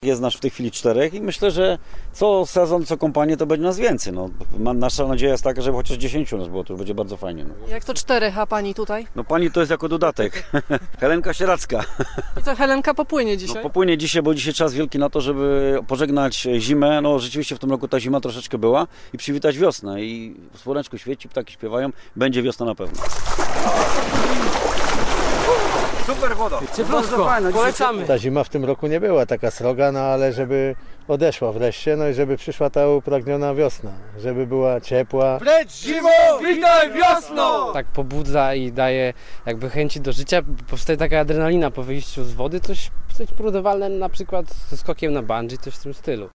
Jest nas w tej chwili 4 i myślę, że co sezon, co kompanię to będzie nas więcej. No, nasza nadzieja jest taka, żeby chociaż 10 nas było, to będzie bardzo fajnie. No. Jak to 4, a pani tutaj? No pani to jest jako dodatek. Helenka Sieracka. I co, Helenka popłynie No, dzisiaj? popłynie dzisiaj, bo dzisiaj czas wielki na to, żeby pożegnać zimę. No rzeczywiście w tym roku ta zima troszeczkę była i przywitać wiosnę. I słoneczko świeci, ptaki śpiewają, będzie wiosna na pewno. Super woda. Cieplutko, polecamy. Ta zima w tym roku nie była taka sroga, no ale żeby odeszła wreszcie, no i żeby przyszła ta upragniona wiosna, żeby była ciepła. Precz zimo, witaj wiosno! Tak pobudza i daje jakby chęci do życia, powstaje taka adrenalina po wyjściu z wody, coś porównywalne na przykład ze skokiem na bungee, coś w tym stylu.